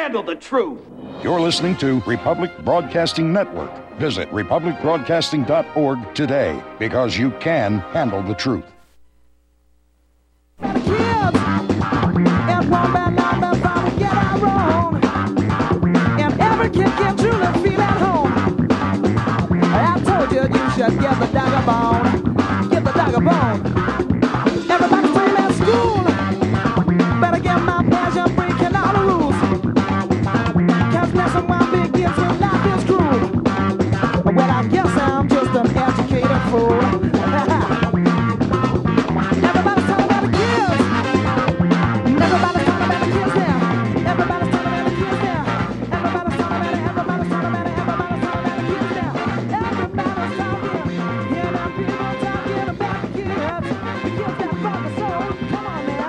handle the truth. You're listening to Republic Broadcasting Network. Visit republicbroadcasting.org today, because you can handle the truth. I told you should give the dog a bone. Give the dog a bone. Everybody's playing at school. Better get my pleasure, breaking all the rules. Cause messing one big gives you life is cruel. Well, I guess I'm just an educated fool. Everybody's talking about the kids. Everybody's talking about the kids now. Everybody's talking about the kids now. Everybody's talking about it. Everybody's talking about it. Everybody's talking about the kids now. Everybody's talking. Yeah, now people talking about the kids. The kids got fucking soul. Come on now.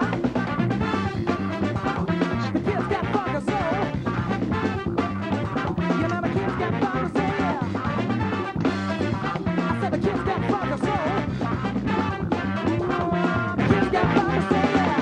The kids got fucking soul. You know the kids got fucking soul, yeah. I said the kids got fucking soul. The kids got fucking soul, yeah.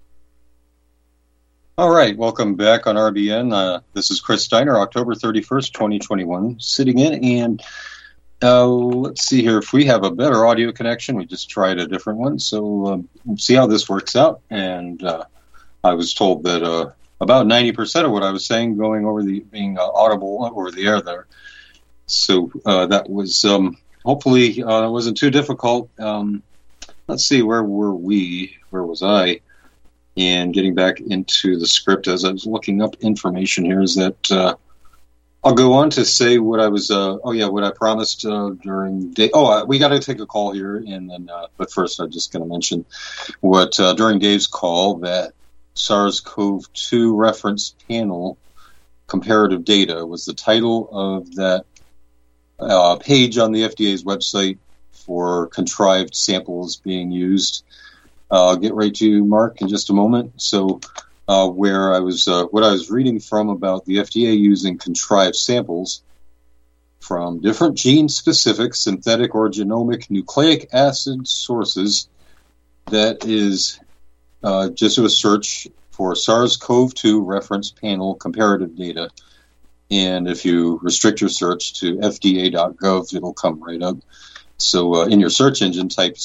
All right, welcome back on RBN. This is Chris Steiner, October 31st, 2021, sitting in. And let's see here. If we have a better audio connection, we just tried a different one. So we'll see how this works out. And I was told that about 90% of what I was saying going over being audible over the air there. So that was hopefully it wasn't too difficult. Let's see, where were we? Where was I? And getting back into the script as I was looking up information here is that I'll go on to say what I was, what I promised during day. We got to take a call here, and then, but first I'm just going to mention what during Dave's call that SARS-CoV-2 reference panel comparative data was the title of that page on the FDA's website for contrived samples being used. I'll get right to Mark in just a moment. So, where I was, what I was reading from about the FDA using contrived samples from different gene-specific, synthetic, or genomic nucleic acid sources, that is just do a search for SARS-CoV-2 reference panel comparative data. And if you restrict your search to fda.gov, it'll come right up. So in your search engine, type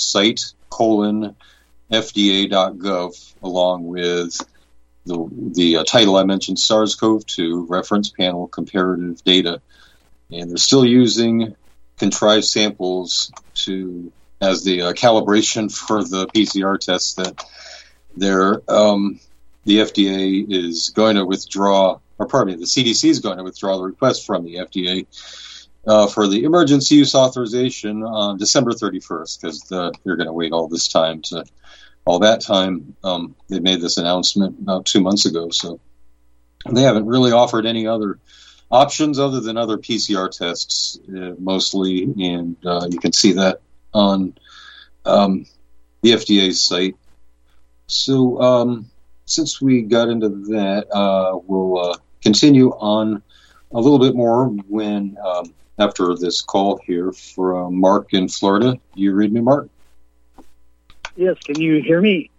site:/fda.gov along with the title I mentioned, SARS-CoV-2 reference panel comparative data. And they're still using contrived samples as the calibration for the PCR tests that the FDA is going to withdraw, or pardon me, the CDC is going to withdraw the request from the FDA for the emergency use authorization on December 31st, because they're going to wait all that time. They made this announcement about 2 months ago, so they haven't really offered any other options other than other PCR tests, mostly, and you can see that on the FDA's site. So since we got into that, we'll continue on a little bit more when after this call here from Mark in Florida. Do you read me, Mark? Yes, can you hear me?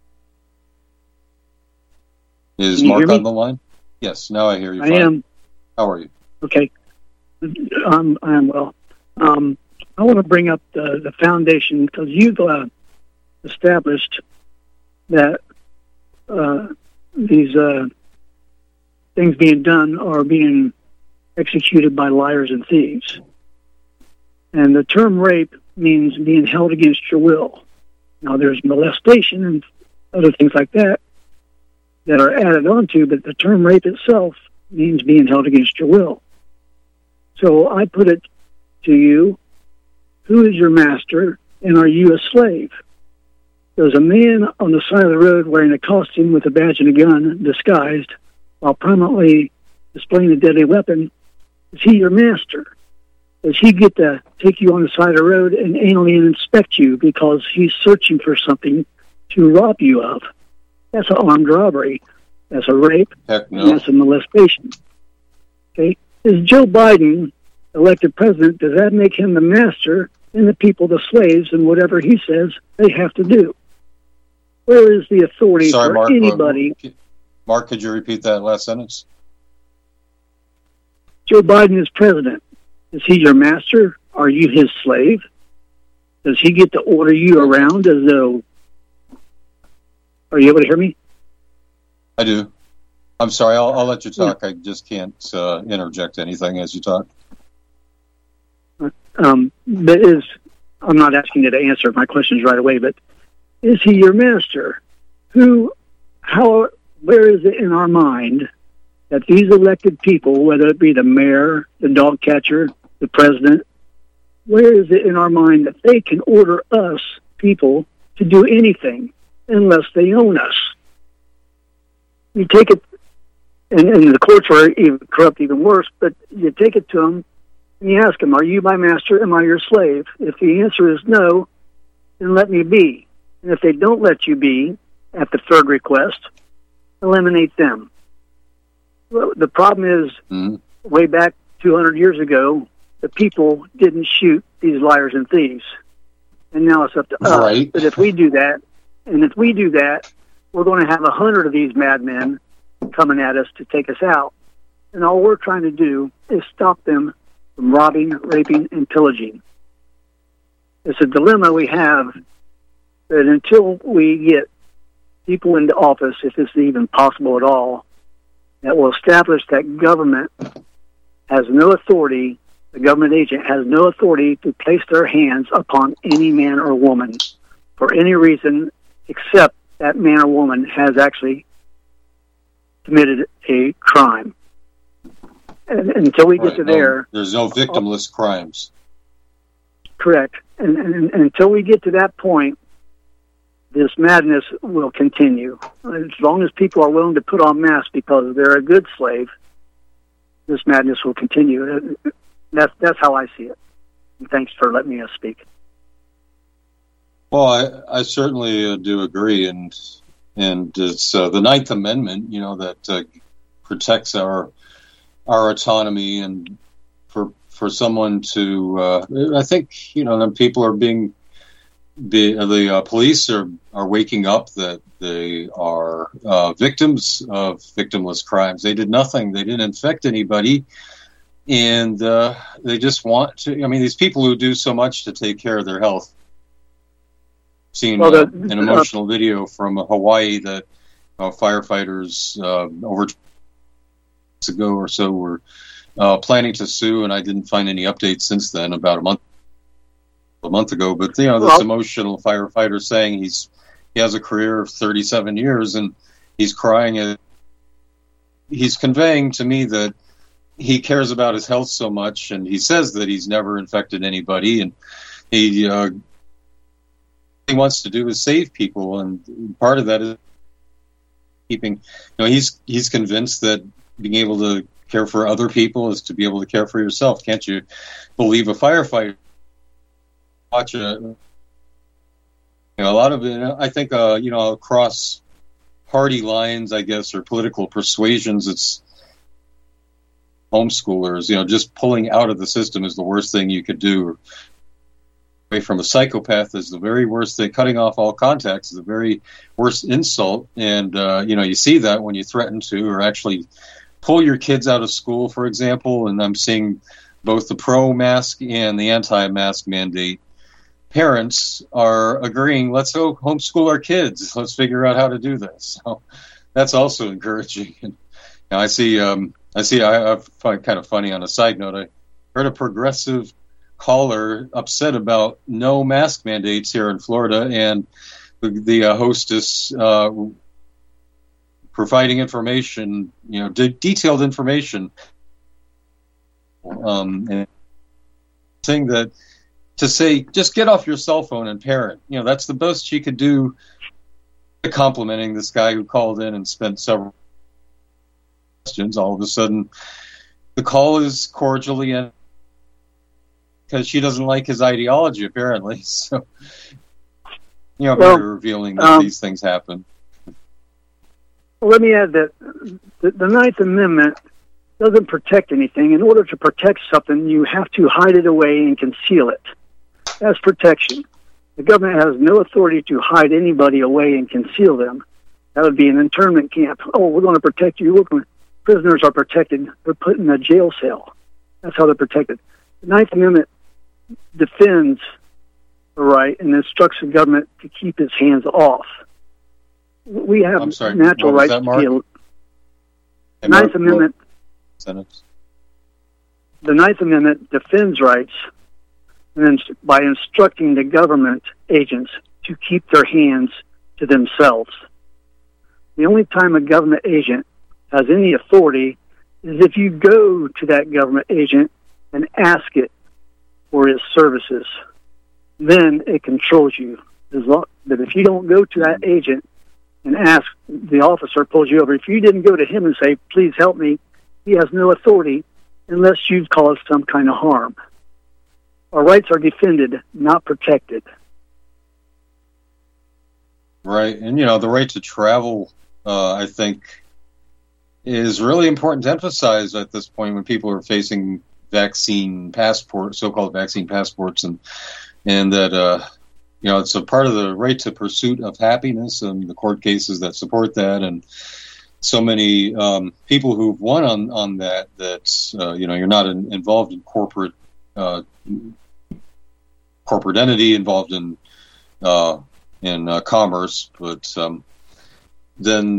Is Mark on the line? Yes, now I hear you. I am. How are you? Okay. I am well. I want to bring up the foundation, because you've established that these things being done are being executed by liars and thieves. And the term rape means being held against your will. Now, there's molestation and other things like that are added onto, but the term rape itself means being held against your will. So I put it to you, who is your master, and are you a slave? There's a man on the side of the road wearing a costume with a badge and a gun, disguised, while prominently displaying a deadly weapon. Is he your master? Does he get to take you on the side of the road and anally inspect you because he's searching for something to rob you of? That's an armed robbery. That's a rape. Heck no. And that's a molestation. Okay? Is Joe Biden elected president? Does that make him the master and the people the slaves, and whatever he says they have to do? Where is the authority for Mark, anybody? Mark, could you repeat that last sentence? Joe Biden is president. Is he your master? Are you his slave? Does he get to order you around as though... Are you able to hear me? I do. I'm sorry, I'll let you talk. I just can't interject anything as you talk. I'm not asking you to answer my questions right away, but is he your master? Where is it in our mind that these elected people, whether it be the mayor, the dog catcher, the president, where is it in our mind that they can order us, people, to do anything unless they own us? You take it, and the courts are even corrupt, even worse, but you take it to them, and you ask them, are you my master? Am I your slave? If the answer is no, then let me be. And if they don't let you be, at the third request, eliminate them. Well, the problem is, way back 200 years ago, the people didn't shoot these liars and thieves. And now it's up to us. Right. But if we do that, we're going to have 100 of these madmen coming at us to take us out. And all we're trying to do is stop them from robbing, raping, and pillaging. It's a dilemma we have that until we get people into office, if this is even possible at all, that will establish that government has no authority, the government agent has no authority to place their hands upon any man or woman for any reason except that man or woman has actually committed a crime. And until we get to there... There's no victimless crimes. Correct. And until we get to that point, this madness will continue. As long as people are willing to put on masks because they're a good slave, this madness will continue. That's how I see it. And thanks for letting me speak. Well, I certainly do agree, and it's the Ninth Amendment, that protects our autonomy, and for someone to, I think, people are being. The police are waking up that they are victims of victimless crimes. They did nothing. They didn't infect anybody. And they just want to... these people who do so much to take care of their health. Seen an emotional video from Hawaii that firefighters over ago or so were planning to sue, and I didn't find any updates since then, about a month ago, but this emotional firefighter saying he has a career of 37 years and he's crying. He's conveying to me that he cares about his health so much, and he says that he's never infected anybody, and he wants to do is save people, and part of that is keeping. He's convinced that being able to care for other people is to be able to care for yourself. Can't you believe a firefighter? Watch a lot of it. I think across party lines, I guess, or political persuasions, it's homeschoolers. Just pulling out of the system is the worst thing you could do. Away from a psychopath is the very worst thing. Cutting off all contacts is the very worst insult. And you see that when you threaten to, or actually pull your kids out of school, for example. And I'm seeing both the pro-mask and the anti-mask mandate. Parents are agreeing, let's go homeschool our kids. Let's figure out how to do this. So that's also encouraging. And I find kind of funny on a side note. I heard a progressive caller upset about no mask mandates here in Florida, and the hostess providing information, detailed information, and saying that. To say, just get off your cell phone and parent. That's the best she could do, complimenting this guy who called in and spent several questions. All of a sudden, the call is cordially in because she doesn't like his ideology, apparently. So, very revealing that these things happen. Well, let me add that the Ninth Amendment doesn't protect anything. In order to protect something, you have to hide it away and conceal it. That's protection. The government has no authority to hide anybody away and conceal them. That would be an internment camp. Oh, we're going to protect you. prisoners are protected. They're put in a jail cell. That's how they're protected. The Ninth Amendment defends the right and instructs the government to keep its hands off. We have natural rights to be the Ninth Amendment. The Ninth Amendment defends rights and by instructing the government agents to keep their hands to themselves. The only time a government agent has any authority is if you go to that government agent and ask it for its services. Then it controls you. But if you don't go to that agent and ask, the officer pulls you over. If you didn't go to him and say, please help me, he has no authority unless you've caused some kind of harm. Our rights are defended, not protected. Right. And, the right to travel, I think, is really important to emphasize at this point when people are facing so-called vaccine passports, and that, it's a part of the right to pursuit of happiness and the court cases that support that. And so many people who've won on that, you're not involved in corporate entity, involved in commerce, but then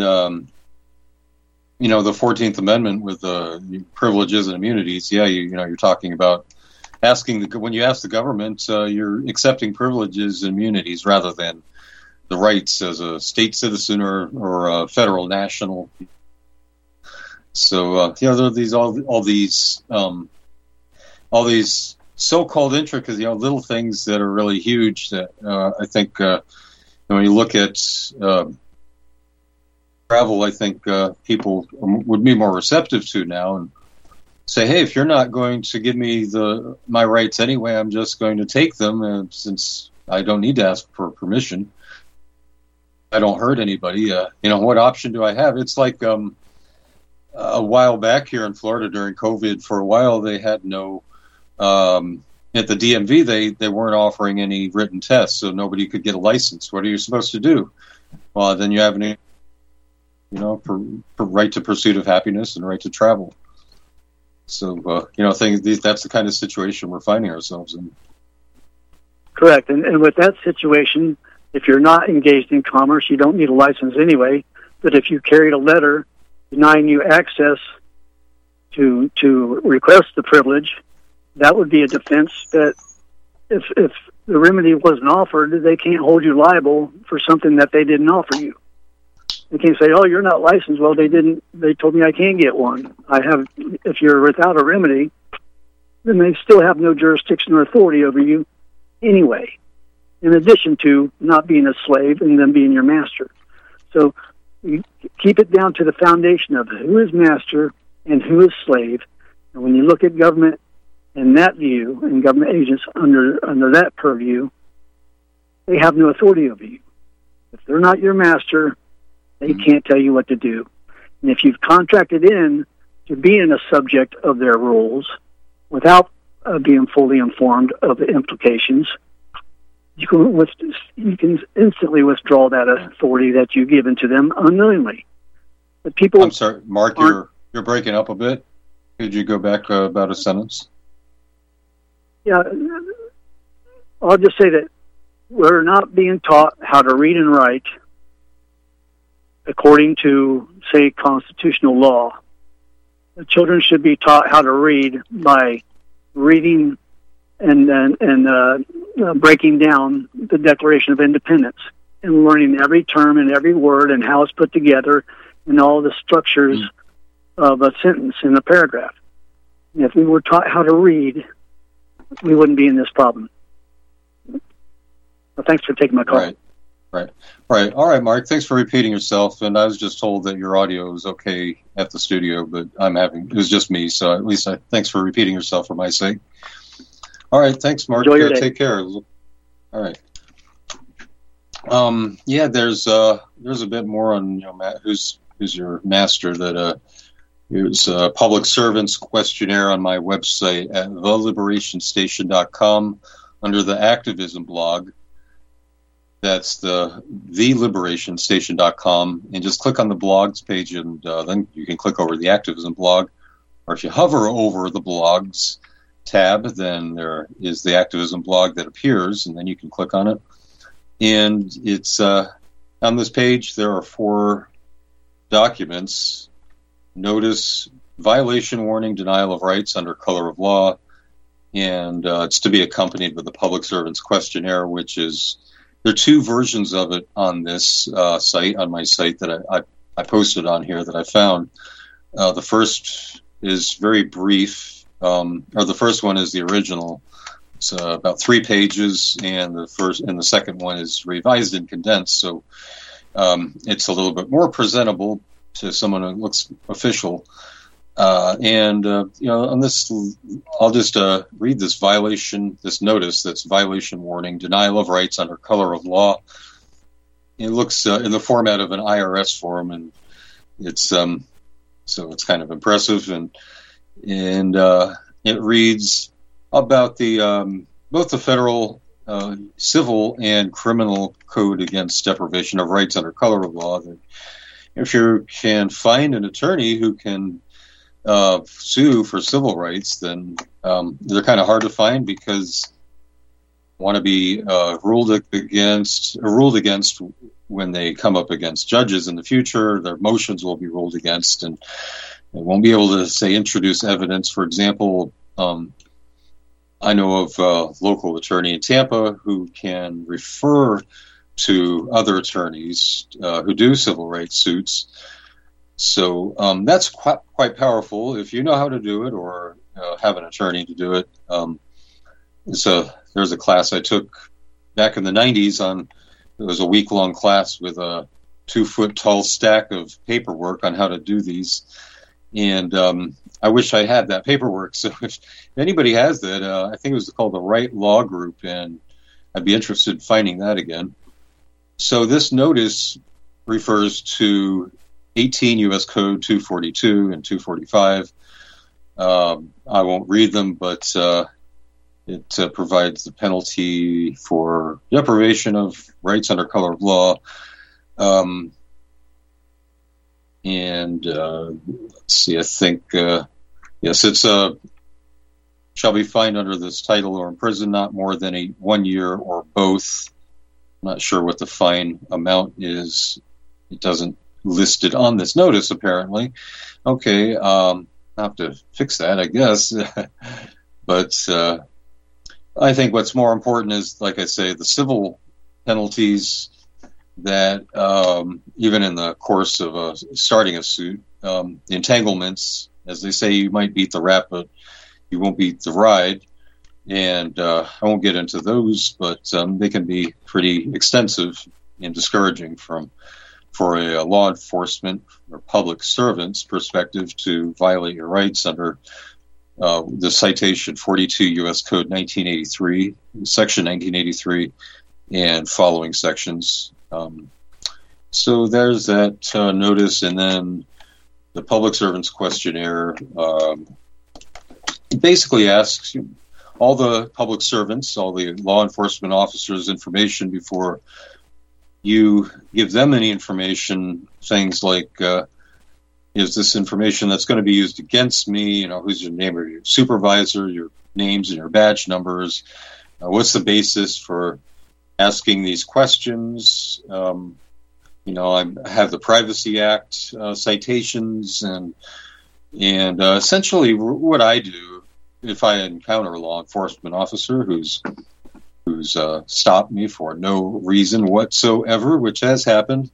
the 14th Amendment with privileges and immunities. Yeah, you're talking about when you ask the government, you're accepting privileges and immunities rather than the rights as a state citizen or a federal national. So there are all these so-called intricacies, little things that are really huge that I think when you look at travel, I think people would be more receptive to now and say, hey, if you're not going to give me my rights anyway, I'm just going to take them, and since I don't need to ask for permission, I don't hurt anybody. What option do I have? It's like a while back here in Florida during COVID, for a while they had no at the DMV, they weren't offering any written tests, so nobody could get a license. What are you supposed to do? Well, then you have for right to pursuit of happiness and right to travel. So, that's the kind of situation we're finding ourselves in. Correct. And with that situation, if you're not engaged in commerce, you don't need a license anyway. But if you carried a letter denying you access to request the privilege, that would be a defense that if the remedy wasn't offered, they can't hold you liable for something that they didn't offer you. They can't say, oh, you're not licensed. Well, they told me I can't get one. If you're without a remedy, then they still have no jurisdiction or authority over you anyway, in addition to not being a slave and them being your master. So you keep it down to the foundation of who is master and who is slave. And when you look at government in that view, and government agents under that purview, they have no authority over you. If they're not your master, they can't tell you what to do. And if you've contracted in to being a subject of their rules without being fully informed of the implications, you can instantly withdraw that authority that you've given to them unknowingly. But people, I'm sorry, Mark, you're breaking up a bit. Could you go back about a sentence? Yeah, I'll just say that we're not being taught how to read and write according to, say, constitutional law. The children should be taught how to read by reading and breaking down the Declaration of Independence and learning every term and every word and how it's put together and all the structures of a sentence in a paragraph. And if we were taught how to read, we wouldn't be in this problem. Well, thanks for taking my call. Right. All right, Mark, thanks for repeating yourself. And I was just told that your audio is okay at the studio, but it was just me. So at least thanks for repeating yourself for my sake. All right. Thanks, Mark. Enjoy your day. Take care. All right. There's a bit more on, Matt, who's your master, that there's a public servants questionnaire on my website at theliberationstation.com under the activism blog. That's theliberationsstation.com, and just click on the blogs page, and then you can click over the activism blog. Or if you hover over the blogs tab, then there is the activism blog that appears, and then you can click on it. And it's on this page, there are 4 documents: notice, violation warning, denial of rights under color of law, and it's to be accompanied with the public servants questionnaire, which is, there are 2 versions of it on this site, on my site that I posted on here that I found. The first is very brief, or the first one is the original. It's about 3 pages, and the second one is revised and condensed, so it's a little bit more presentable to someone who looks official. On this, I'll just read this notice that's violation warning, denial of rights under color of law. It looks in the format of an IRS form, and it's so it's kind of impressive, and it reads about the both the federal civil and criminal code against deprivation of rights under color of law. That if you can find an attorney who can sue for civil rights, then they're kind of hard to find, because want to be ruled against when they come up against judges in the future. Their motions will be ruled against, and they won't be able to, say, introduce evidence. For example, I know of a local attorney in Tampa who can refer to other attorneys who do civil rights suits. So that's quite powerful if you know how to do it, or have an attorney to do it. There's a class I took back in the 90s it was a week-long class with a 2-foot-tall stack of paperwork on how to do these. And I wish I had that paperwork. So if anybody has that, I think it was called the Right Law Group, and I'd be interested in finding that again. So this notice refers to 18 U.S. Code 242 and 245. I won't read them, but it provides the penalty for deprivation of rights under color of law. Let's see, I think, yes, it's shall be fined under this title or imprisoned not more than 1 year or both. I'm not sure what the fine amount is. It doesn't list it on this notice, apparently. Okay, I'll have to fix that, I guess. But I think what's more important is, like I say, the civil penalties that even in the course of starting a suit, the entanglements, as they say, you might beat the rat, but you won't beat the ride. And I won't get into those, but they can be pretty extensive and discouraging for a law enforcement or public servant's perspective to violate your rights under the citation 42 U.S. Code 1983, Section 1983, and following sections. So there's that notice, and then the public servants questionnaire basically asks all the public servants, all the law enforcement officers, information before you give them any information. Things like, is this information that's going to be used against me? Who's your name or your supervisor, your names and your badge numbers? What's the basis for asking these questions? I have the Privacy Act citations, and essentially what I do if I encounter a law enforcement officer who's stopped me for no reason whatsoever, which has happened,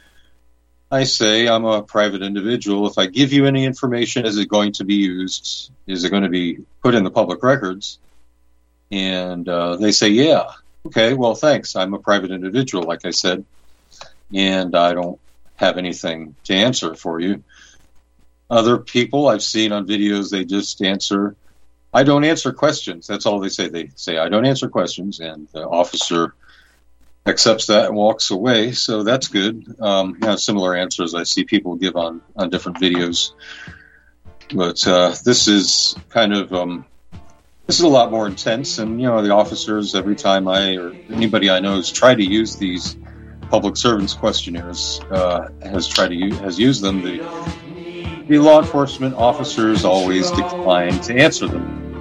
I say I'm a private individual. If I give you any information, is it going to be used? Is it going to be put in the public records? And they say, yeah. Okay, well, thanks. I'm a private individual, like I said, and I don't have anything to answer for you. Other people I've seen on videos, they just answer, I don't answer questions. That's all they say. They say, I don't answer questions, and the officer accepts that and walks away. So that's good. Similar answers I see people give on different videos. But this is kind of This is a lot more intense, and the officers, every time or anybody I know has tried to use these public servants questionnaires, has used them. The law enforcement officers always decline to answer them.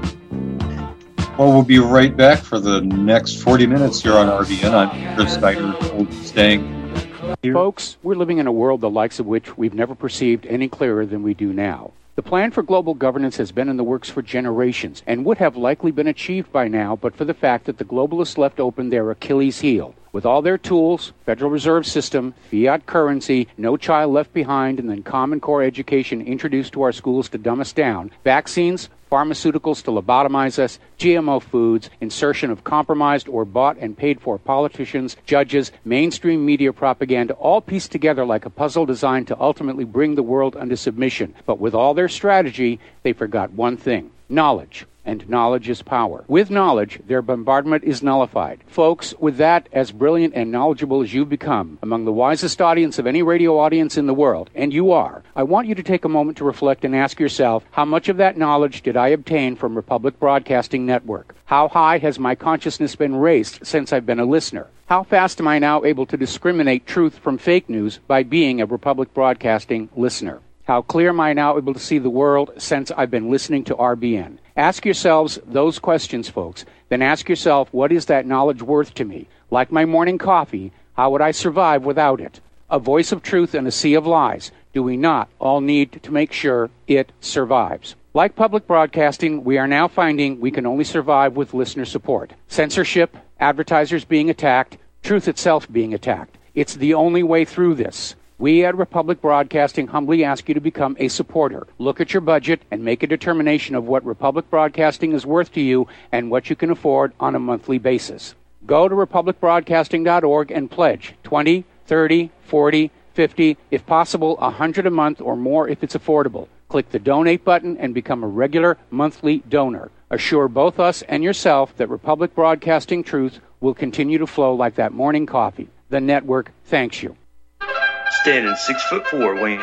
Well, we'll be right back for the next 40 minutes here on RBN. I'm Chris Steiner, staying here. Folks, we're living in a world the likes of which we've never perceived any clearer than we do now. The plan for global governance has been in the works for generations and would have likely been achieved by now but for the fact that the globalists left open their Achilles heel. With all their tools, Federal Reserve System, fiat currency, no child left behind, and then Common Core education introduced to our schools to dumb us down, vaccines, pharmaceuticals to lobotomize us, GMO foods, insertion of compromised or bought and paid for politicians, judges, mainstream media propaganda, all pieced together like a puzzle designed to ultimately bring the world under submission. But with all their strategy, they forgot one thing: knowledge. And knowledge is power. With knowledge, their bombardment is nullified. Folks, with that, as brilliant and knowledgeable as you've become, among the wisest audience of any radio audience in the world, and you are, I want you to take a moment to reflect and ask yourself, how much of that knowledge did I obtain from Republic Broadcasting Network? How high has my consciousness been raised since I've been a listener? How fast am I now able to discriminate truth from fake news by being a Republic Broadcasting listener? How clear am I now able to see the world since I've been listening to RBN? Ask yourselves those questions, folks. Then ask yourself, what is that knowledge worth to me? Like my morning coffee, how would I survive without it? A voice of truth in a sea of lies. Do we not all need to make sure it survives? Like public broadcasting, we are now finding we can only survive with listener support. Censorship, advertisers being attacked, truth itself being attacked. It's the only way through this. We at Republic Broadcasting humbly ask you to become a supporter. Look at your budget and make a determination of what Republic Broadcasting is worth to you and what you can afford on a monthly basis. Go to republicbroadcasting.org and pledge $20, $30, $40, $50, if possible, $100 a month or more if it's affordable. Click the donate button and become a regular monthly donor. Assure both us and yourself that Republic Broadcasting truth will continue to flow like that morning coffee. The network thanks you. Standing 6'4", weighing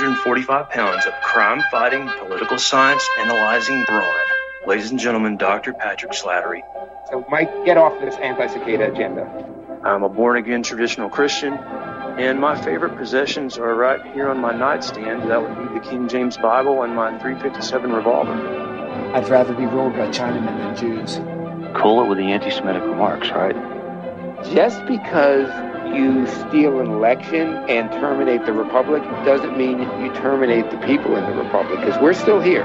245 pounds of crime-fighting, political science analyzing brawn. Ladies and gentlemen, Dr. Patrick Slattery. So, Mike, get off this anti-cicada agenda. I'm a born-again traditional Christian, and my favorite possessions are right here on my nightstand. That would be the King James Bible and my .357 revolver. I'd rather be ruled by Chinamen than Jews. Cool it with the anti-Semitic remarks, right? Just because you steal an election and terminate the Republic doesn't mean you terminate the people in the Republic, because we're still here.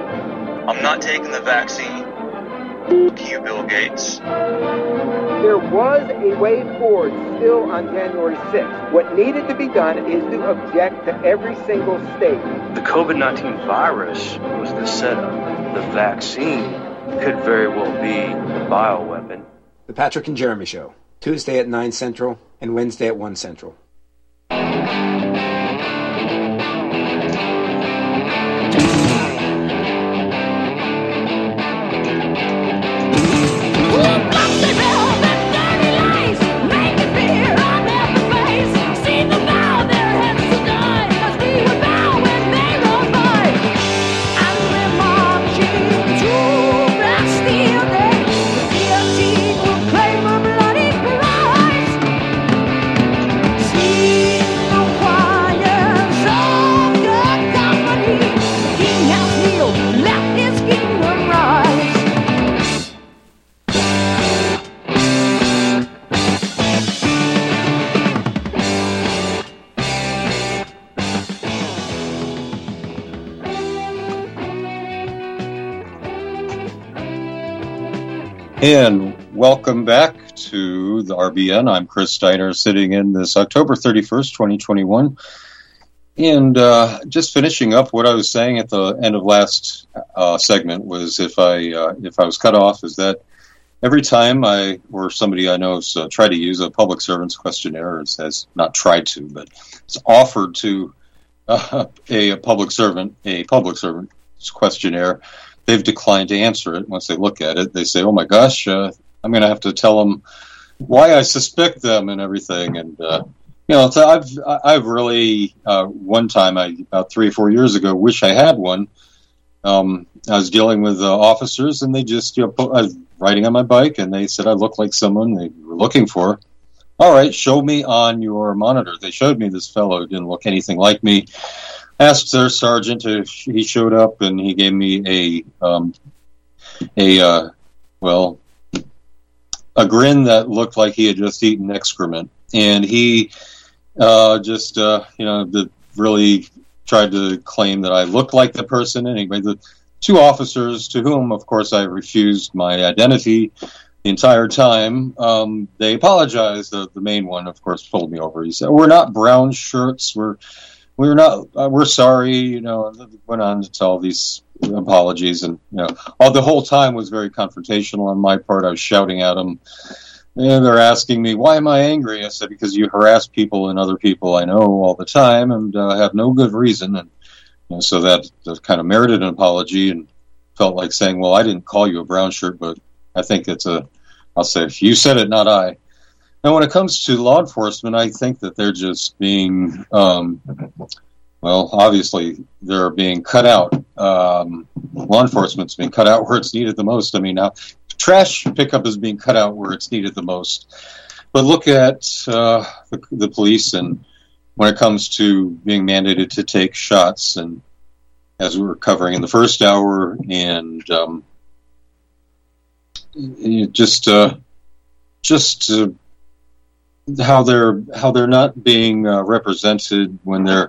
I'm not taking the vaccine. F*** you, Bill Gates. There was a way forward still on January 6th. What needed to be done is to object to every single state. The COVID-19 virus was the setup. The vaccine could very well be the bioweapon. The Patrick and Jeremy Show, Tuesday at 9 Central and Wednesday at 1 Central. And welcome back to the RBN. I'm Chris Steiner, sitting in this October 31st, 2021. And just finishing up what I was saying at the end of last segment was if I was cut off, is that every time I or somebody I know has tried to use a public servants questionnaire, has not tried to, but it's offered to a public servant questionnaire, they've declined to answer it. Once they look at it, they say, "Oh my gosh, I'm going to have to tell them why I suspect them and everything." And so I've really one time, about 3 or 4 years ago, wish I had one. I was dealing with officers, and they just, I was riding on my bike, and they said I looked like someone they were looking for. All right, show me on your monitor. They showed me this fellow who didn't look anything like me. Asked their sergeant if he showed up, and he gave me a grin that looked like he had just eaten excrement. And he really tried to claim that I looked like the person. Anyway, the two officers, to whom, of course, I refused my identity the entire time, they apologized. The main one, of course, pulled me over. He said, "We're not brown shirts. We're sorry." Went on to tell these apologies, and all the whole time was very confrontational on my part. I was shouting at them, and they're asking me, "Why am I angry?" I said, "Because you harass people and other people I know all the time, and have no good reason." And so that kind of merited an apology, and felt like saying, "Well, I didn't call you a brown shirt, but I think I'll say, if you said it, not I." Now, when it comes to law enforcement, I think that they're just being, obviously they're being cut out. Law enforcement's being cut out where it's needed the most. I mean, now trash pickup is being cut out where it's needed the most. But look at the police, and when it comes to being mandated to take shots, and as we were covering in the first hour, and how they're not being represented when they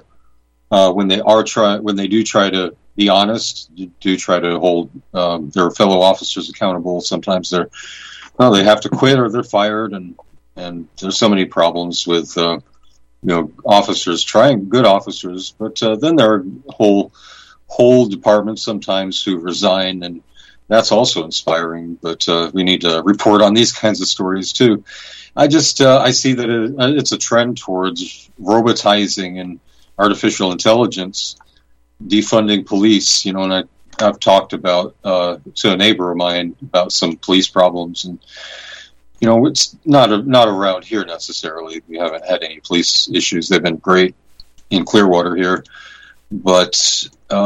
do try to be honest, do try to hold their fellow officers accountable. Sometimes they have to quit or they're fired, and there's so many problems with officers trying, good officers, but then there are whole departments sometimes who resign, and that's also inspiring. But we need to report on these kinds of stories too. I see that it's a trend towards robotizing and artificial intelligence, defunding police. And I've talked about to a neighbor of mine about some police problems, and it's not around here necessarily. We haven't had any police issues. They've been great in Clearwater here, but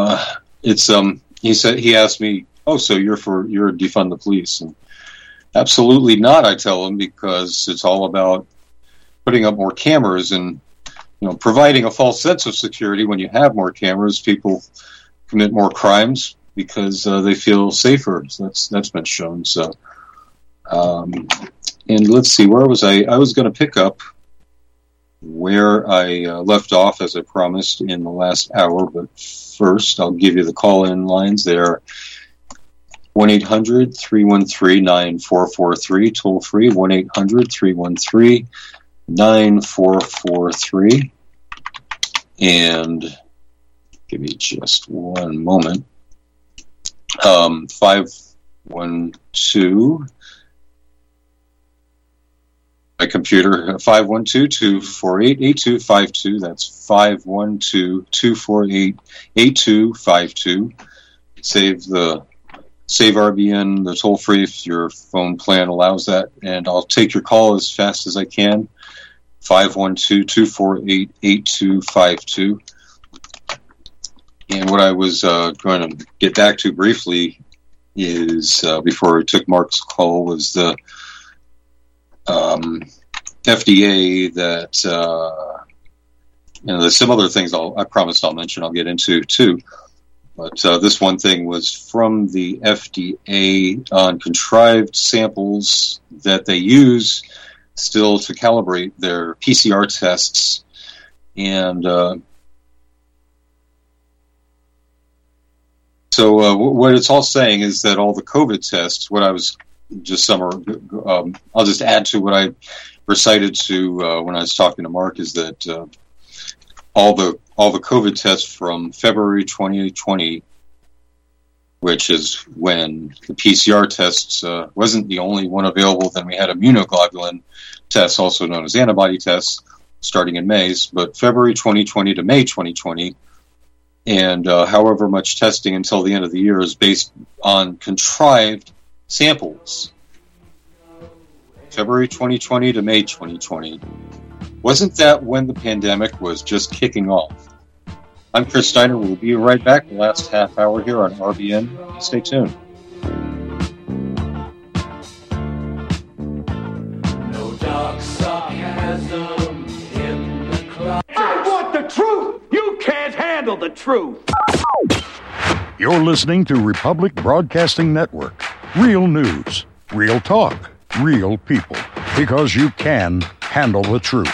he asked me, "Oh, so you're defund the police?" And absolutely not, I tell him, because it's all about putting up more cameras and providing a false sense of security. When you have more cameras, people commit more crimes because they feel safer. So that's been shown. So, and let's see, where was I? I was going to pick up where I left off, as I promised, in the last hour. But first, I'll give you the call-in lines. They're 1-800-313-9443, toll free, 1-800-313-9443. And give me just one moment. 512, my computer, 512-248-8252. That's 512-248-8252. Save RBN, the toll free, if your phone plan allows that, and I'll take your call as fast as I can. 512-248-8252. And what I was going to get back to briefly is, before we took Mark's call, was the FDA that, there's some other things I promised I'll mention, I'll get into too. But this one thing was from the FDA on contrived samples that they use still to calibrate their PCR tests. And so what it's all saying is that all the COVID tests, what I was just I'll just add to what I recited to when I was talking to Mark, is that all the COVID tests from February 2020, which is when the PCR tests wasn't the only one available. Then we had immunoglobulin tests, also known as antibody tests, starting in May. But February 2020 to May 2020, and however much testing until the end of the year is based on contrived samples. February 2020 to May 2020. Wasn't that when the pandemic was just kicking off? I'm Chris Steiner. We'll be right back the last half hour here on RBN. Stay tuned. No dark sarcasm in the closet. I want the truth! You can't handle the truth! You're listening to Republic Broadcasting Network. Real news, real talk, real people. Because you can handle the truth.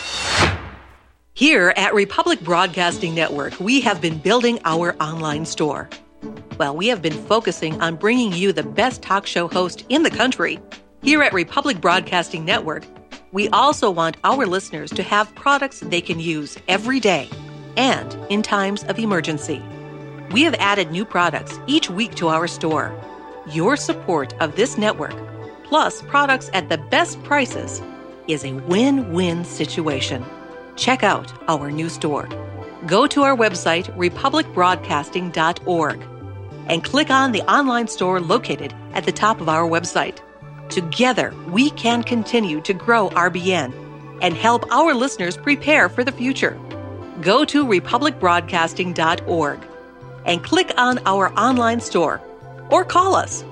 Here at Republic Broadcasting Network, we have been building our online store. Well, we have been focusing on bringing you the best talk show host in the country. Here at Republic Broadcasting Network, we also want our listeners to have products they can use every day and in times of emergency. We have added new products each week to our store. Your support of this network, plus products at the best prices, is a win-win situation. Check out our new store. Go to our website, republicbroadcasting.org, and click on the online store located at the top of our website. Together, we can continue to grow RBN and help our listeners prepare for the future. Go to republicbroadcasting.org and click on our online store or call us.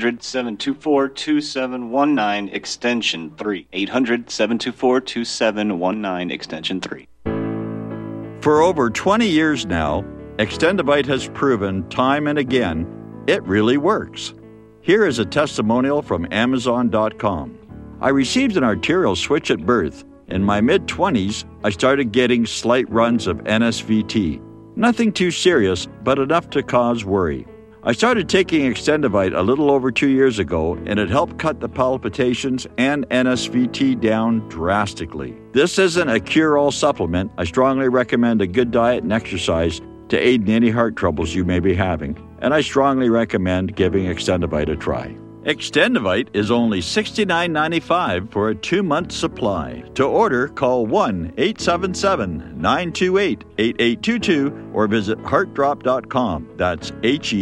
800-724-2719, extension 3. 800-724-2719, extension 3. For over 20 years now, Extendivite has proven time and again it really works. Here is a testimonial from Amazon.com. I received an arterial switch at birth. In my mid-20s, I started getting slight runs of NSVT. Nothing too serious, but enough to cause worry. I started taking Extendivite a little over 2 years ago, and it helped cut the palpitations and NSVT down drastically. This isn't a cure-all supplement. I strongly recommend a good diet and exercise to aid in any heart troubles you may be having, and I strongly recommend giving Extendivite a try. Extendivite is only $69.95 for a 2-month supply. To order, call 1-877-928-8822 or visit heartdrop.com. That's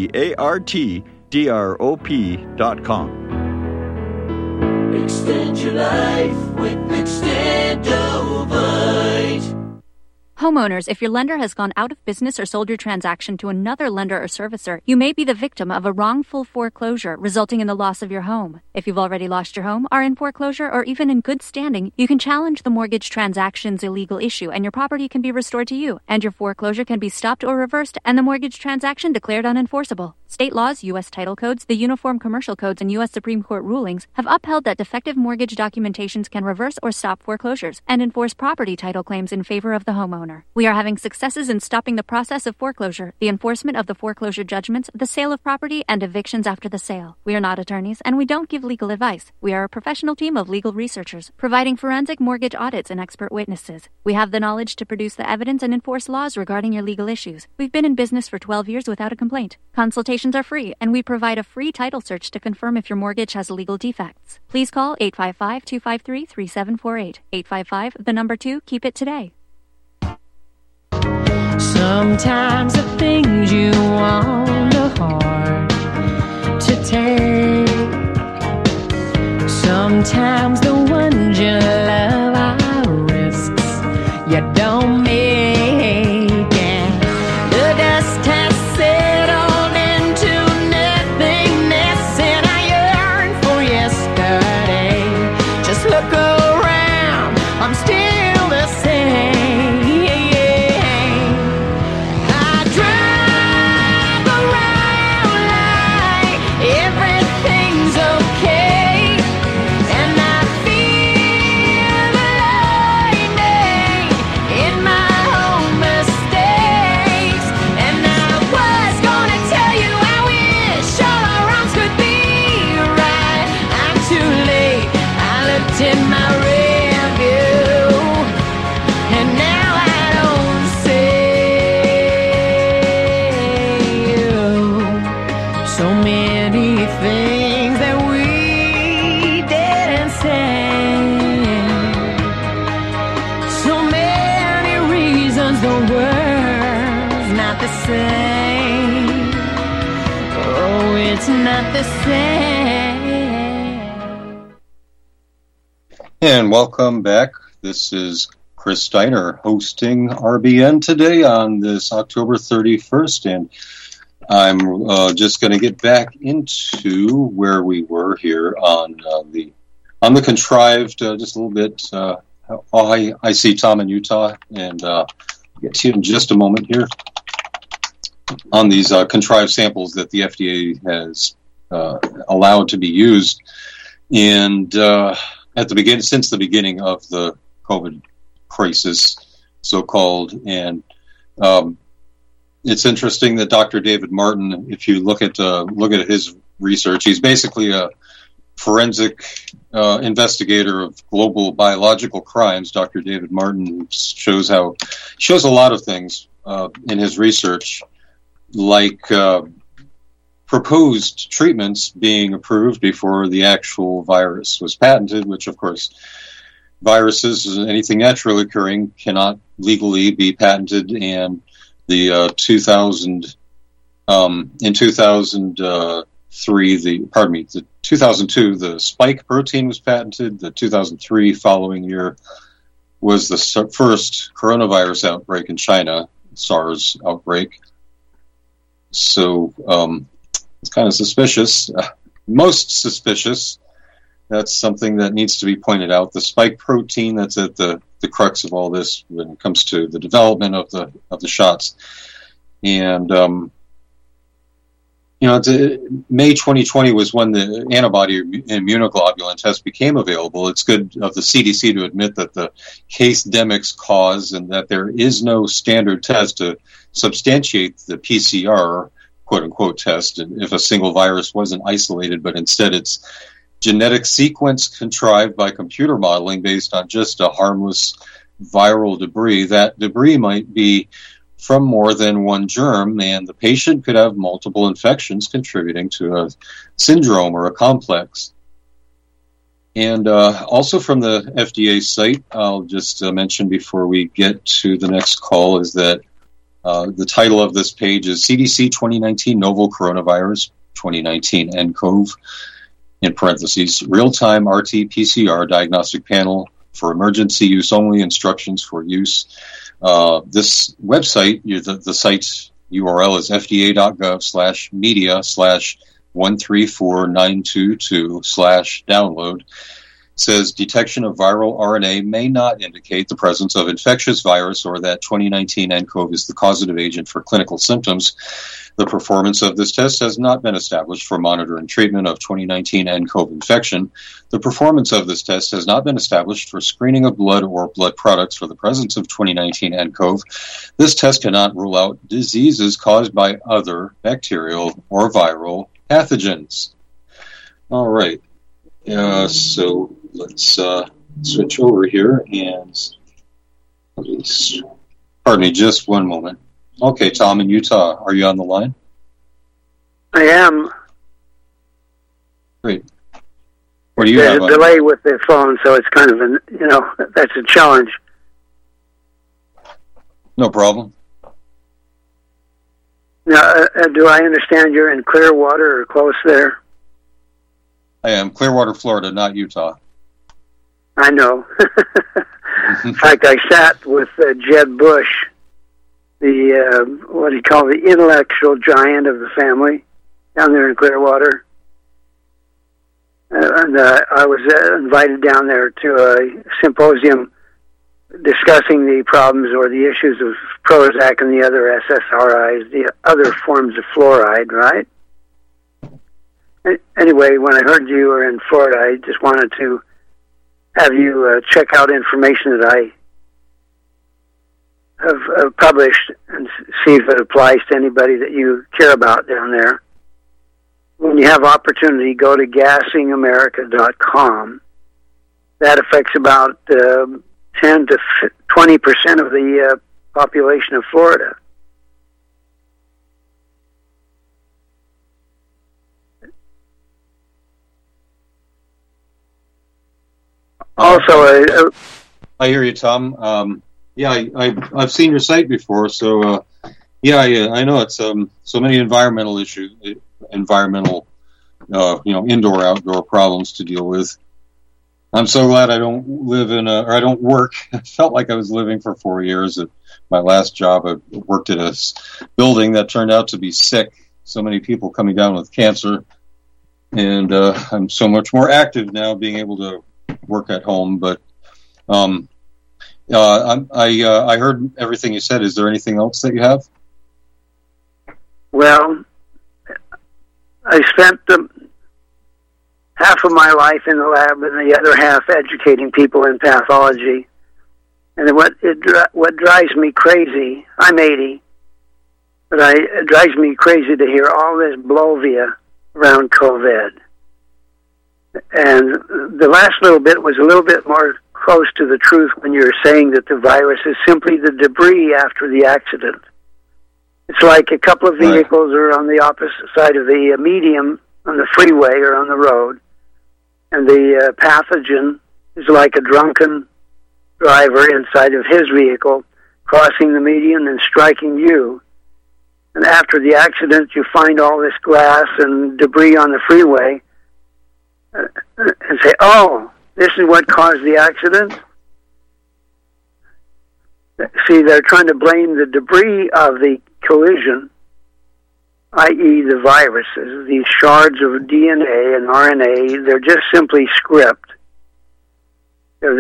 HEARTDROP.com. Extend your life with Extendivite. Homeowners, if your lender has gone out of business or sold your transaction to another lender or servicer, you may be the victim of a wrongful foreclosure resulting in the loss of your home. If you've already lost your home, are in foreclosure, or even in good standing, you can challenge the mortgage transaction's illegal issue and your property can be restored to you, and your foreclosure can be stopped or reversed and the mortgage transaction declared unenforceable. State laws, U.S. title codes, the Uniform Commercial Codes, and U.S. Supreme Court rulings have upheld that defective mortgage documentations can reverse or stop foreclosures and enforce property title claims in favor of the homeowner. We are having successes in stopping the process of foreclosure, the enforcement of the foreclosure judgments, the sale of property, and evictions after the sale. We are not attorneys, and we don't give legal advice. We are a professional team of legal researchers, providing forensic mortgage audits and expert witnesses. We have the knowledge to produce the evidence and enforce laws regarding your legal issues. We've been in business for 12 years without a complaint. Consultations are free, and we provide a free title search to confirm if your mortgage has legal defects. Please call 855-253-3748. 855, 2, keep it today. Sometimes the things you want are hard to take. Sometimes the ones you love are risks you don't make. And the dust has settled into nothingness, and I yearn for yesterday. Just look around, I'm still the same. Not the same. And welcome back. This is Chris Steiner hosting RBN today on this October 31st, and I'm just going to get back into where we were here on the contrived just a little bit. I see Tom in Utah, and get to you in just a moment here on these contrived samples that the FDA has allowed to be used, and since the beginning of the COVID crisis, so-called, and it's interesting that Dr. David Martin, if you look at his research, he's basically a forensic investigator of global biological crimes. Dr. David Martin shows a lot of things in his research, like proposed treatments being approved before the actual virus was patented, which of course viruses, anything naturally occurring, cannot legally be patented, and the 2002, the spike protein was patented. The 2003 following year was the first coronavirus outbreak in China, SARS outbreak. So it's kind of suspicious. Most suspicious. That's something that needs to be pointed out. The spike protein, that's at the crux of all this when it comes to the development of the shots. And May 2020 was when the antibody immunoglobulin test became available. It's good of the CDC to admit that the case-demics cause and that there is no standard test to substantiate the PCR, quote-unquote, test, and if a single virus wasn't isolated, but instead it's genetic sequence contrived by computer modeling based on just a harmless viral debris. That debris might be from more than one germ, and the patient could have multiple infections contributing to a syndrome or a complex. And also from the FDA site, I'll just mention before we get to the next call, is that the title of this page is CDC 2019 Novel Coronavirus 2019 nCoV, in parentheses, real-time RT-PCR diagnostic panel for emergency use only, instructions for use. This website, the site's URL is fda.gov/media/134922/download. Says detection of viral RNA may not indicate the presence of infectious virus or that 2019 nCoV is the causative agent for clinical symptoms. The performance of this test has not been established for monitoring treatment of 2019 nCoV infection. The performance of this test has not been established for screening of blood or blood products for the presence of 2019 nCoV. This test cannot rule out diseases caused by other bacterial or viral pathogens. All right. So let's switch over here and pardon me, just one moment. Okay, Tom in Utah, are you on the line? I am. Great. What do you have? There's a delay with the phone, so it's kind of that's a challenge. No problem. Now, do I understand you're in Clearwater or close there? I am Clearwater, Florida, not Utah. I know. In fact, I sat with Jeb Bush, the what do you call the intellectual giant of the family, down there in Clearwater, and I was invited down there to a symposium discussing the problems or the issues of Prozac and the other SSRIs, the other forms of fluoride, right? Anyway, when I heard you were in Florida, I just wanted to have you check out information that I have published and see if it applies to anybody that you care about down there. When you have opportunity, go to gassingamerica.com. That affects about 10 to 20% of the population of Florida. Also, I hear you, Tom. I've seen your site before, so I know it's so many environmental issues, indoor outdoor problems to deal with. I'm so glad I don't live or I don't work. I felt like I was living for 4 years. At my last job, I worked at a building that turned out to be sick. So many people coming down with cancer. And I'm so much more active now, being able to work at home. But I heard everything you said. Is there anything else that you have? Well, I spent half of my life in the lab and the other half educating people in pathology. And what drives me crazy, I'm 80, but it drives me crazy to hear all this blovia around COVID. And the last little bit was a little bit more close to the truth when you're saying that the virus is simply the debris after the accident. It's like a couple of vehicles are on the opposite side of the median on the freeway or on the road, and the pathogen is like a drunken driver inside of his vehicle crossing the median and striking you. And after the accident, you find all this glass and debris on the freeway and say, oh, this is what caused the accident? See, they're trying to blame the debris of the collision, i.e. the viruses, these shards of DNA and RNA. They're just simply script. They're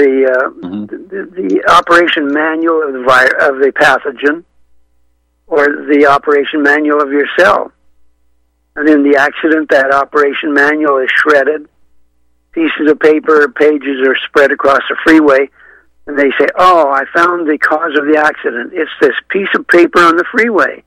the operation manual of the pathogen, or the operation manual of your cell. And in the accident, that operation manual is shredded. Pieces of paper, pages are spread across the freeway, and they say, oh, I found the cause of the accident. It's this piece of paper on the freeway.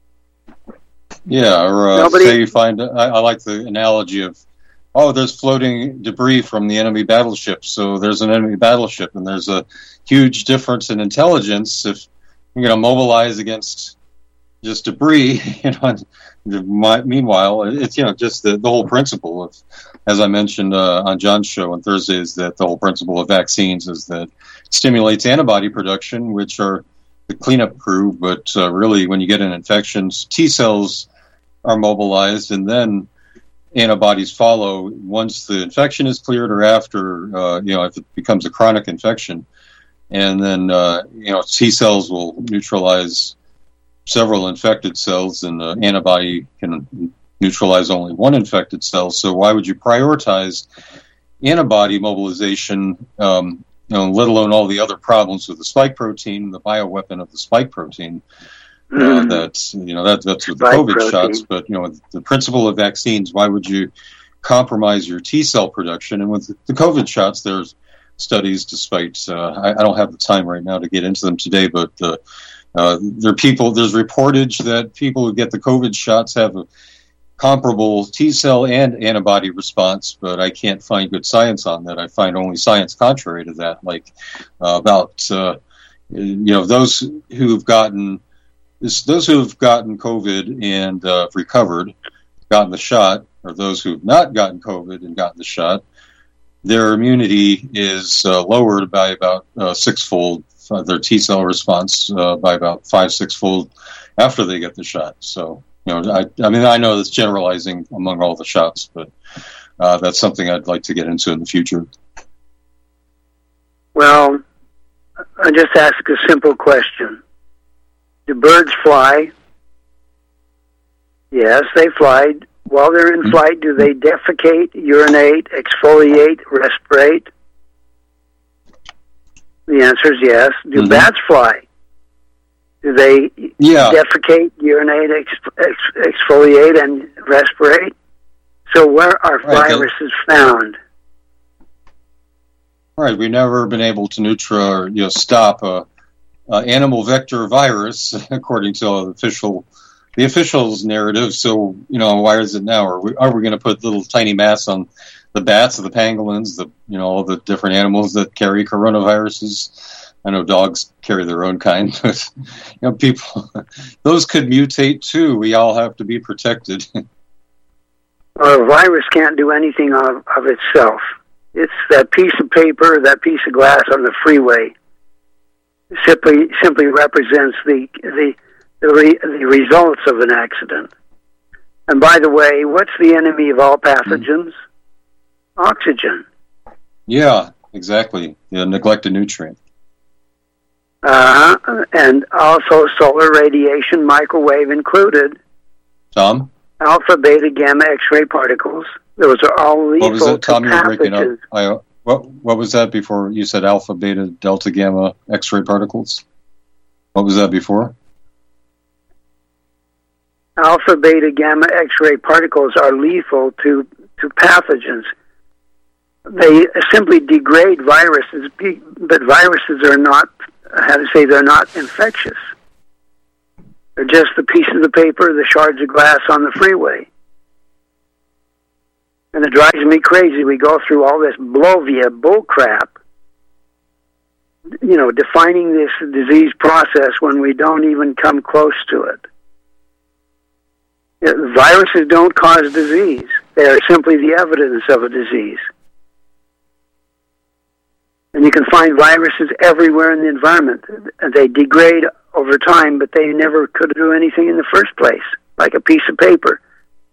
Yeah, or say you find, I like the analogy of, oh, there's floating debris from the enemy battleship. So there's an enemy battleship, and there's a huge difference in intelligence if you're going to mobilize against just debris. Meanwhile, it's just the whole principle of, as I mentioned on John's show on Thursday, is that the whole principle of vaccines is that it stimulates antibody production, which are the cleanup crew. But really, when you get an infection, T cells are mobilized, and then antibodies follow once the infection is cleared or after, if it becomes a chronic infection. And then, T cells will neutralize several infected cells, and the antibody can neutralize only one infected cell. So why would you prioritize antibody mobilization, let alone all the other problems with the spike protein, the bioweapon of the spike protein? That's with the COVID protein shots, but the principle of vaccines, why would you compromise your T cell production? And with the COVID shots, there's studies, despite I don't have the time right now to get into them today, but there's reportage that people who get the COVID shots have a comparable T cell and antibody response, but I can't find good science on that. I find only science contrary to that, like about those who've gotten COVID and recovered, gotten the shot, or those who've not gotten COVID and gotten the shot, their immunity is lowered by about sixfold, their T cell response by about 5-6-fold after they get the shot. So, I know that's generalizing among all the shots, but that's something I'd like to get into in the future. Well, I just ask a simple question. Do birds fly? Yes, they fly. While they're in flight, do they defecate, urinate, exfoliate, respirate? The answer is yes. Do bats fly? Do they defecate, urinate, exfoliate, and respirate? So where are viruses found? Right, we've never been able to stop a animal vector virus, according to the officials' narrative. So, why is it now? Are we going to put little tiny masks on the bats, the pangolins, all the different animals that carry coronaviruses? I know dogs carry their own kind, but people, those could mutate too. We all have to be protected. Well, a virus can't do anything of itself. It's that piece of paper, that piece of glass on the freeway. Simply represents the results of an accident. And by the way, what's the enemy of all pathogens? Oxygen. Yeah, exactly. The neglected nutrient. And also solar radiation, microwave included. Tom? Alpha, beta, gamma, X-ray particles. Those are all lethal. What was that, Tom? You were breaking up. pathogens. What was that before? You said alpha, beta, delta, gamma, X-ray particles. What was that before? Alpha, beta, gamma, X-ray particles are lethal to pathogens. They simply degrade viruses, but viruses are not, they're not infectious. They're just the pieces of paper, the shards of glass on the freeway. And it drives me crazy. We go through all this Blovia bullcrap, defining this disease process when we don't even come close to it. Viruses don't cause disease. They are simply the evidence of a disease. And you can find viruses everywhere in the environment. They degrade over time, but they never could do anything in the first place, like a piece of paper.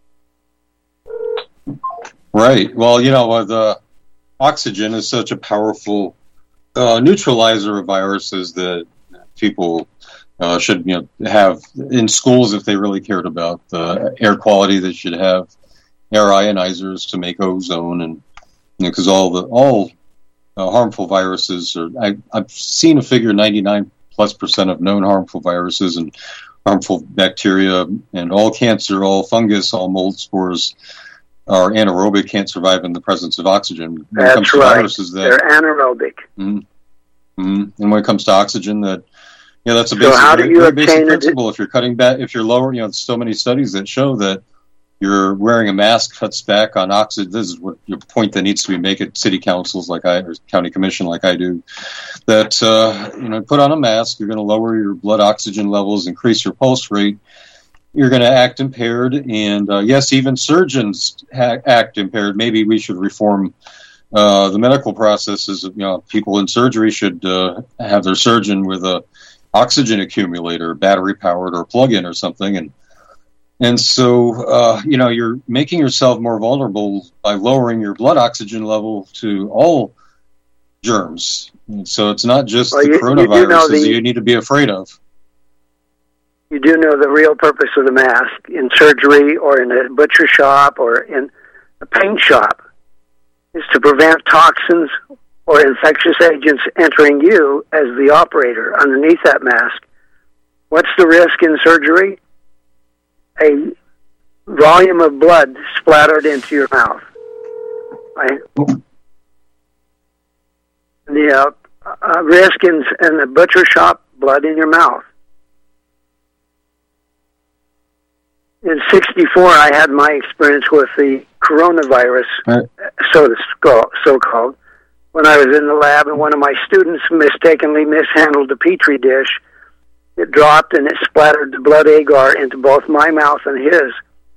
Right. Well, the oxygen is such a powerful neutralizer of viruses that people should have in schools if they really cared about air quality. They should have air ionizers to make ozone, and because all harmful viruses I've seen a figure 99+% of known harmful viruses and harmful bacteria and all cancer, all fungus, all mold spores are anaerobic, can't survive in the presence of oxygen. When it comes to viruses, they're anaerobic. Mm-hmm. Mm-hmm. And when it comes to oxygen, that's a very basic principle. If you're cutting back, if you're lower, so many studies that show that you're wearing a mask cuts back on oxygen. This is what your point that needs to be made at city councils or county commission like I do. That put on a mask, you're going to lower your blood oxygen levels, increase your pulse rate. You're going to act impaired, and yes, even surgeons act impaired. Maybe we should reform the medical processes. People in surgery should have their surgeon with a oxygen accumulator, battery powered, or plug-in or something, and so you're making yourself more vulnerable by lowering your blood oxygen level to all germs. And so it's not just the coronaviruses you need to be afraid of. You do know the real purpose of the mask in surgery or in a butcher shop or in a paint shop is to prevent toxins or infectious agents entering you as the operator underneath that mask. What's the risk in surgery? A volume of blood splattered into your mouth. The risk in the butcher shop, blood in your mouth. In '64, I had my experience with the coronavirus, so-called, when I was in the lab and one of my students mistakenly mishandled a Petri dish. It dropped and it splattered the blood agar into both my mouth and his.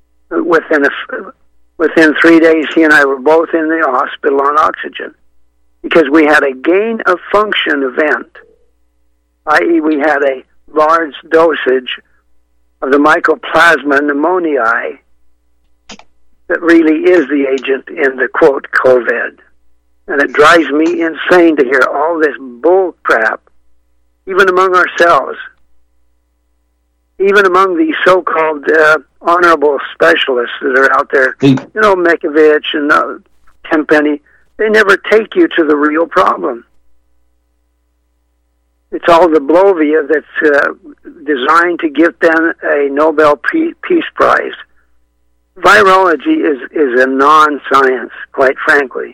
Within 3 days, he and I were both in the hospital on oxygen because we had a gain of function event, i.e. we had a large dosage of the Mycoplasma pneumoniae that really is the agent in the, quote, COVID. And it drives me insane to hear all this bull crap, even among ourselves, even among these so-called honorable specialists that are out there, Mekovich and Tenpenny. They never take you to the real problem. It's all the Blovia that's designed to give them a Nobel Peace Prize. Virology is a non-science, quite frankly.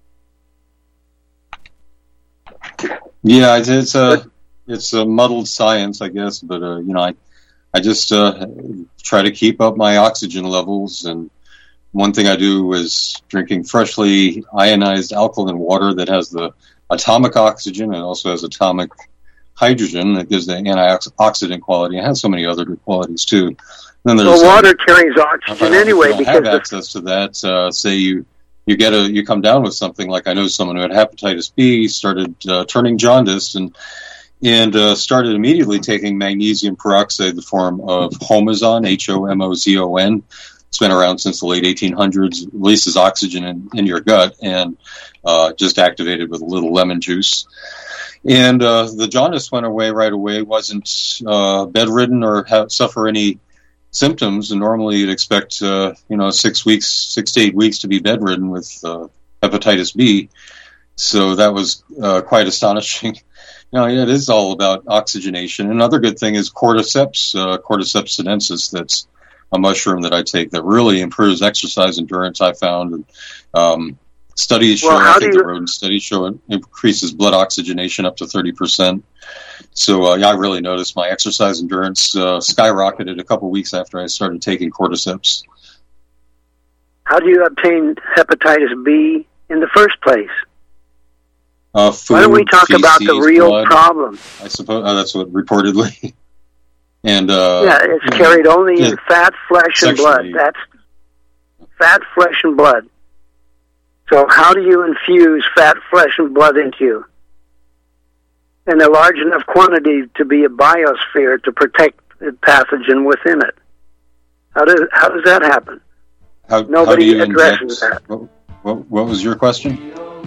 Yeah, it's a muddled science, I guess. But I just try to keep up my oxygen levels, and one thing I do is drinking freshly ionized alkaline water that has the atomic oxygen and also has atomic hydrogen that gives the antioxidant quality. It has so many other good qualities too. Then there's water carries oxygen anyway. If you don't have access to that, say you come down with something like I know someone who had hepatitis B started turning jaundiced and started immediately taking magnesium peroxide, the form of Homazon, HOMOZON, It's been around since the late 1800s. Releases oxygen in your gut, and just activated with a little lemon juice. And the jaundice went away right away. Wasn't bedridden or suffer any symptoms. And normally you'd expect 6 to 8 weeks to be bedridden with hepatitis B. So that was quite astonishing. It is all about oxygenation. Another good thing is cordyceps, Cordyceps sinensis. That's a mushroom that I take that really improves exercise endurance, I found. And, studies show, I think the rodent studies show it increases blood oxygenation up to 30%. So, I really noticed my exercise endurance skyrocketed a couple weeks after I started taking cordyceps. How do you obtain hepatitis B in the first place? Food, why don't we talk about the real blood, problem? I suppose that's what reportedly. And it's carried only in fat, flesh, and blood. That's fat, flesh, and blood. So how do you infuse fat, flesh, and blood into you? In a large enough quantity to be a biosphere to protect the pathogen within it. How does that happen? Nobody addresses that. What was your question?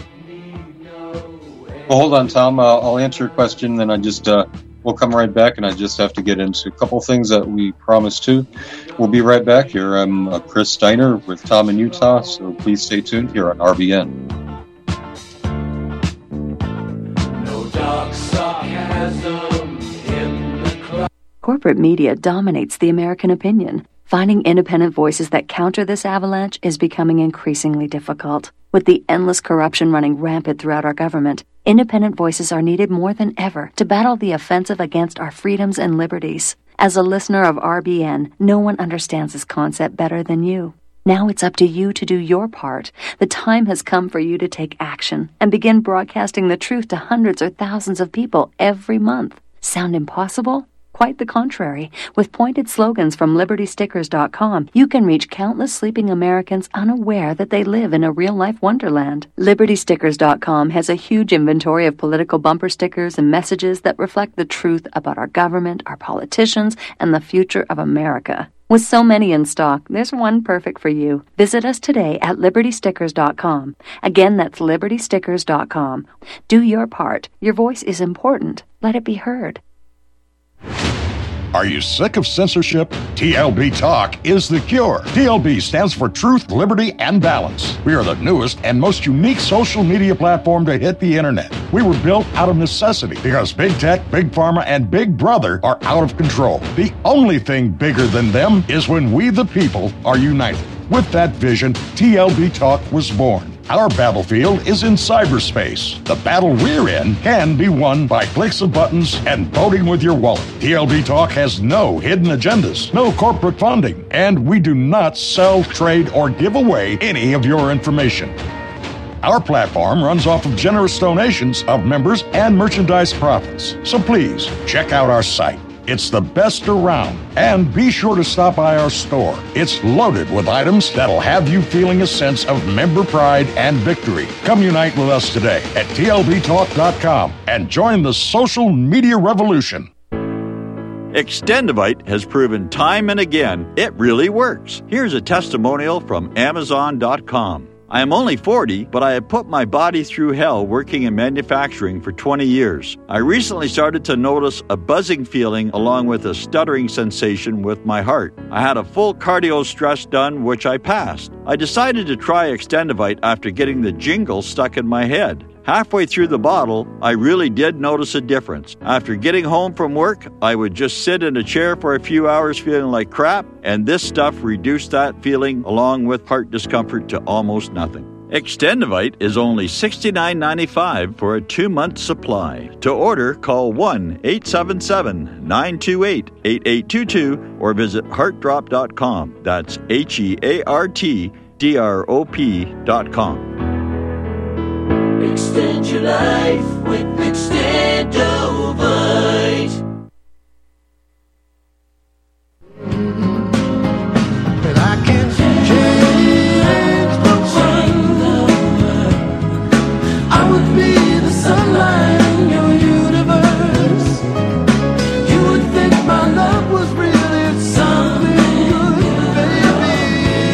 Well, hold on, Tom. I'll answer your question, then I just we'll come right back, and I just have to get into a couple things that we promised to. We'll be right back here. I'm Chris Steiner with Tom in Utah, so please stay tuned here on RBN. No dark sarcasm in the cloud. Corporate media dominates the American opinion. Finding independent voices that counter this avalanche is becoming increasingly difficult. With the endless corruption running rampant throughout our government, independent voices are needed more than ever to battle the offensive against our freedoms and liberties. As a listener of RBN, no one understands this concept better than you. Now it's up to you to do your part. The time has come for you to take action and begin broadcasting the truth to hundreds or thousands of people every month. Sound impossible? Quite the contrary. With pointed slogans from LibertyStickers.com, you can reach countless sleeping Americans unaware that they live in a real-life wonderland. LibertyStickers.com has a huge inventory of political bumper stickers and messages that reflect the truth about our government, our politicians, and the future of America. With so many in stock, there's one perfect for you. Visit us today at LibertyStickers.com. Again, that's LibertyStickers.com. Do your part. Your voice is important. Let it be heard. Are you sick of censorship? TLB Talk is the cure. TLB stands for Truth, Liberty, and Balance. We are the newest and most unique social media platform to hit the internet. We were built out of necessity because big tech, big pharma, and big brother are out of control. The only thing bigger than them is when we the people are united. With that vision, TLB Talk was born. Our battlefield is in cyberspace. The battle we're in can be won by clicks of buttons and voting with your wallet. TLB Talk has no hidden agendas, no corporate funding, and we do not sell, trade, or give away any of your information. Our platform runs off of generous donations of members and merchandise profits. So please, check out our site. It's the best around. And be sure to stop by our store. It's loaded with items that'll have you feeling a sense of member pride and victory. Come unite with us today at TLBTalk.com and join the social media revolution. Extendivite has proven time and again it really works. Here's a testimonial from Amazon.com. I am only 40, but I have put my body through hell working in manufacturing for 20 years. I recently started to notice a buzzing feeling along with a stuttering sensation with my heart. I had a full cardio stress done, which I passed. I decided to try Extendivite after getting the jingle stuck in my head. Halfway through the bottle, I really did notice a difference. After getting home from work, I would just sit in a chair for a few hours feeling like crap, and this stuff reduced that feeling along with heart discomfort to almost nothing. Extendivite is only $69.95 for a 2-month supply. To order, call 1-877-928-8822 or visit heartdrop.com. That's HEARTDROP.com. Extend your life with Extendovite. But I can't change the world. I would be the sunlight in your universe. You would think my love was really something good, baby.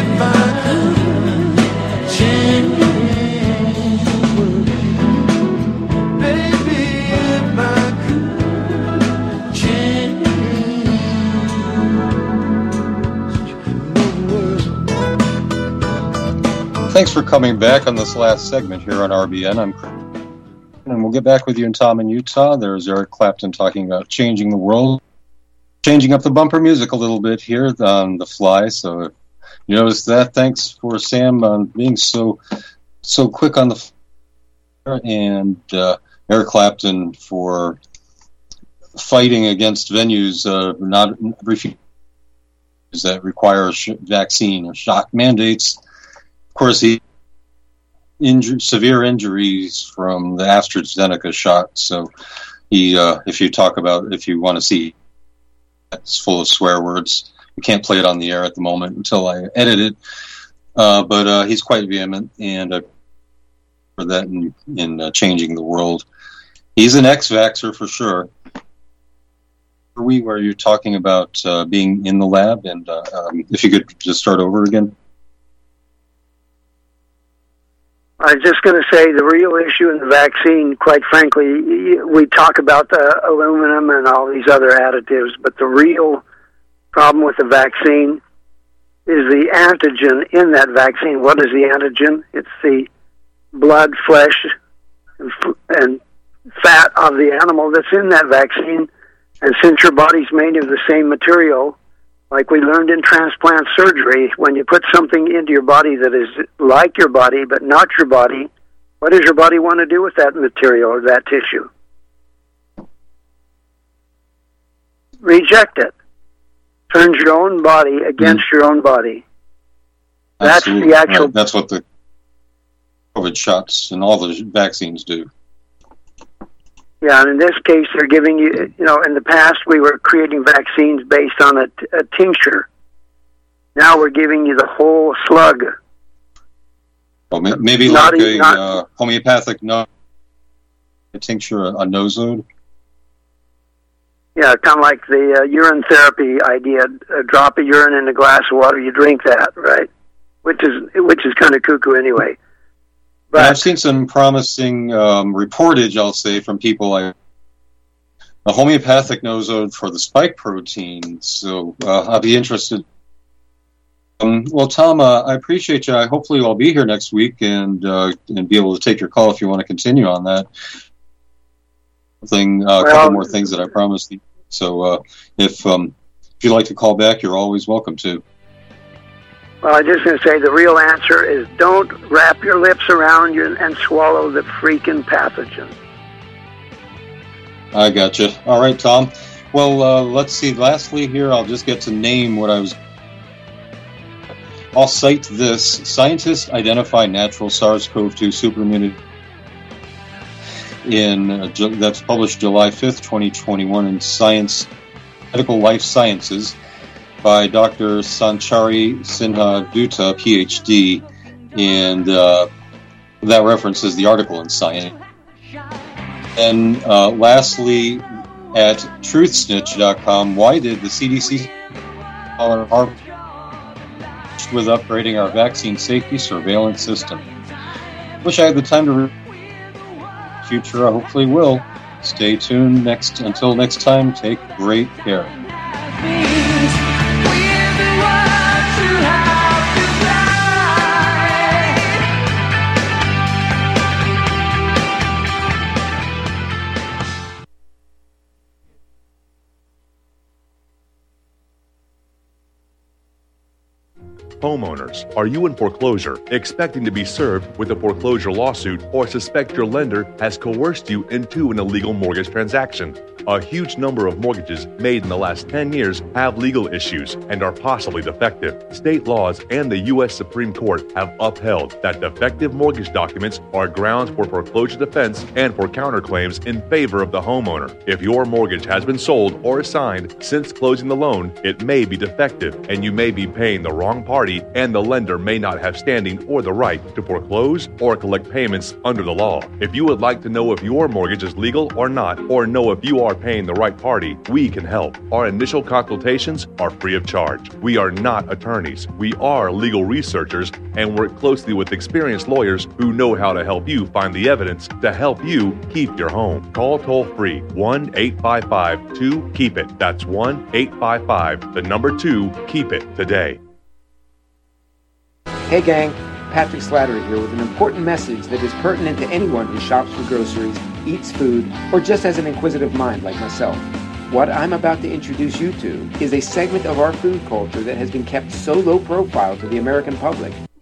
Thanks for coming back on this last segment here on RBN. I'm Chris, and we'll get back with you and Tom in Utah. There's Eric Clapton talking about changing the world, changing up the bumper music a little bit here on the fly. So if you notice that, thanks for Sam being so quick on the fly, and Eric Clapton for fighting against venues not refusing that require vaccine or shot mandates. Of course, he severe injuries from the AstraZeneca shot. So he, if you want to see, it's full of swear words. We can't play it on the air at the moment until I edit it. But he's quite vehement, and for that in changing the world. He's an ex-vaxxer for sure. Where you're talking about being in the lab, and if you could just start over again. I was just going to say the real issue in the vaccine, quite frankly, we talk about the aluminum and all these other additives, but the real problem with the vaccine is the antigen in that vaccine. What is the antigen? It's the blood, flesh, and fat of the animal that's in that vaccine. And since your body's made of the same material, like we learned in transplant surgery, when you put something into your body that is like your body but not your body, what does your body want to do with that material or that tissue? Reject it. Turns your own body against your own body. Absolutely. That's the actual... Right. That's what the COVID shots and all the vaccines do. Yeah, and in this case, they're giving you, in the past we were creating vaccines based on a tincture. Now we're giving you the whole slug. Well, maybe like a homeopathic tincture, a nosode? Yeah, kind of like the urine therapy idea. A drop of urine in a glass of water, you drink that, right? Which is kind of cuckoo anyway. But I've seen some promising reportage, I'll say, from people like a homeopathic nosode for the spike protein. So I'll be interested. Well, Tom, I appreciate you. Hopefully I'll be here next week and be able to take your call if you want to continue on that. A couple more things that I promised you. So if you'd like to call back, you're always welcome to. Well, I'm just going to say the real answer is don't wrap your lips around you and swallow the freaking pathogen. I gotcha. All right, Tom. Well, let's see. Lastly here, I'll just get to name what I was... I'll cite this. Scientists identify natural SARS-CoV-2 superimmunity that's published July 5th, 2021 in Science, Medical Life Sciences, by Dr. Sanchari Sinha Dutta, PhD, and that references the article in Science. And lastly, at truthsnitch.com, why did the CDC with upgrading our vaccine safety surveillance system? Wish I had the time to read. Future, I hopefully will. Stay tuned. Until next time, take great care. Homeowners, are you in foreclosure, expecting to be served with a foreclosure lawsuit, or suspect your lender has coerced you into an illegal mortgage transaction? A huge number of mortgages made in the last 10 years have legal issues and are possibly defective. State laws and the U.S. Supreme Court have upheld that defective mortgage documents are grounds for foreclosure defense and for counterclaims in favor of the homeowner. If your mortgage has been sold or assigned since closing the loan, it may be defective and you may be paying the wrong party, and the lender may not have standing or the right to foreclose or collect payments under the law. If you would like to know if your mortgage is legal or not, or know if you are paying the right party, we can help. Our initial consultations are free of charge. We are not attorneys. We are legal researchers and work closely with experienced lawyers who know how to help you find the evidence to help you keep your home. Call toll-free 1-855-2-KEEP-IT. That's 1-855-2-KEEP-IT today. Hey gang, Patrick Slattery here with an important message that is pertinent to anyone who shops for groceries, eats food, or just has an inquisitive mind like myself. What I'm about to introduce you to is a segment of our food culture that has been kept so low profile to the American public